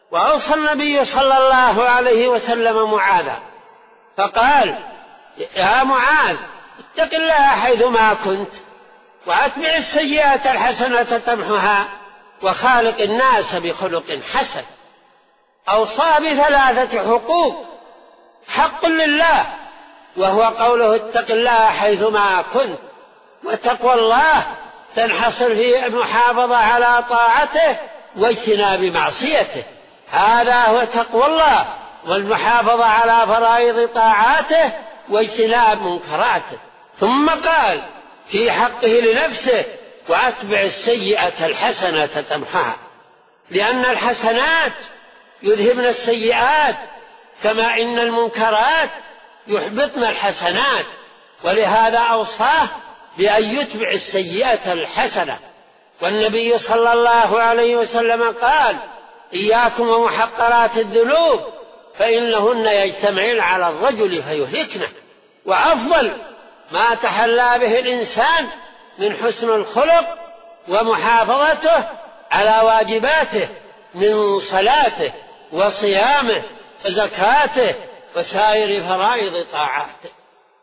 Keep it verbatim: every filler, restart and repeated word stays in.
وأوصى النبي صلى الله عليه وسلم معاذا فقال: يا معاذ، اتق الله حيثما كنت، وأتبع السيئة الحسنة تمحها، وخالق الناس بخلق حسن. أوصى بثلاثة حقوق: حق لله وهو قوله اتق الله حيثما كنت، وتقوى الله تنحصر في المحافظة على طاعته واجتناب معصيته، هذا هو تقوى الله، والمحافظة على فرائض طاعاته واجتناب منكراته. ثم قال في حقه لنفسه: وأتبع السيئة الحسنة تمحها، لأن الحسنات يذهبن السيئات، كما إن المنكرات يحبطن الحسنات، ولهذا أوصاه بأن يتبع السيئة الحسنة. والنبي صلى الله عليه وسلم قال: إياكم ومحقرات الذنوب فإنهن يجتمعن على الرجل فيهلكنه. وأفضل ما تحلى به الإنسان من حسن الخلق ومحافظته على واجباته من صلاته وصيامه وزكاته وسائر فرائض طاعاته.